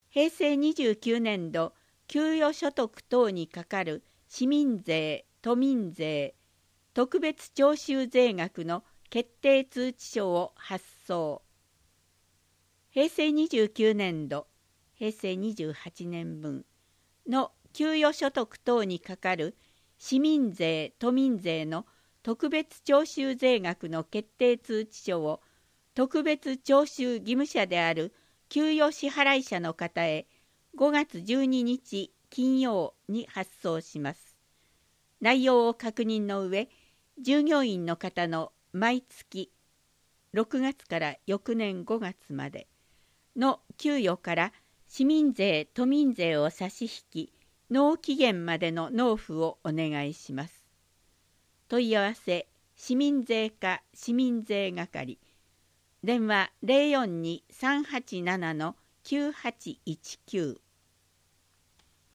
平成29年度給与所得等にかかる市民税・都民税特別徴収税額の決定通知書を発送。平成29年度、平成28年分の給与所得等にかかる市民税・都民税の特別徴収税額の決定通知書を特別徴収義務者である給与支払者の方へ5月12日金曜に発送します。内容を確認の上、従業員の方の毎月6月から翌年5月までの給与から市民税・都民税を差し引き、納期限までの納付をお願いします。問い合わせ、市民税課市民税係、電話 042-387-9819